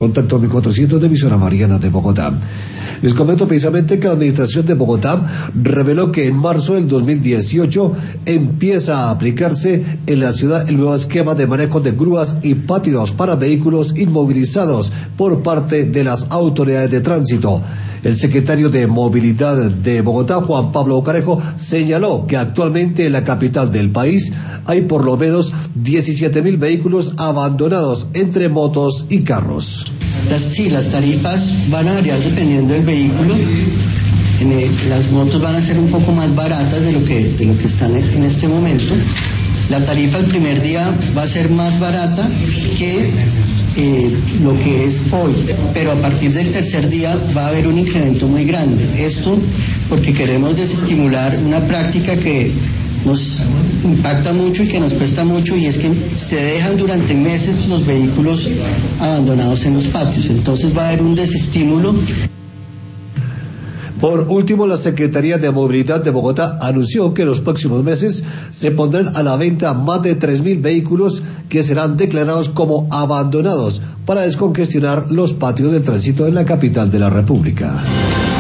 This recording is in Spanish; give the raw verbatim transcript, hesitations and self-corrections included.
Contacto mil cuatrocientos de emisora Mariana de Bogotá. Les comento precisamente que la Administración de Bogotá reveló que en marzo del dos mil dieciocho empieza a aplicarse en la ciudad el nuevo esquema de manejo de grúas y patios para vehículos inmovilizados por parte de las autoridades de tránsito. El secretario de Movilidad de Bogotá, Juan Pablo Carejo, señaló que actualmente en la capital del país hay por lo menos diecisiete mil vehículos abandonados entre motos y carros. Las, sí, las tarifas van a variar dependiendo del vehículo. En el, las motos van a ser un poco más baratas de lo que, de lo que están en este momento. La tarifa el primer día va a ser más barata que eh, lo que es hoy, pero a partir del tercer día va a haber un incremento muy grande. Esto porque queremos desestimular una práctica que nos impacta mucho y que nos cuesta mucho, y es que se dejan durante meses los vehículos abandonados en los patios. Entonces va a haber un desestímulo. Por último, la Secretaría de Movilidad de Bogotá anunció que en los próximos meses se pondrán a la venta más de tres mil vehículos que serán declarados como abandonados para descongestionar los patios de tránsito en la capital de la República.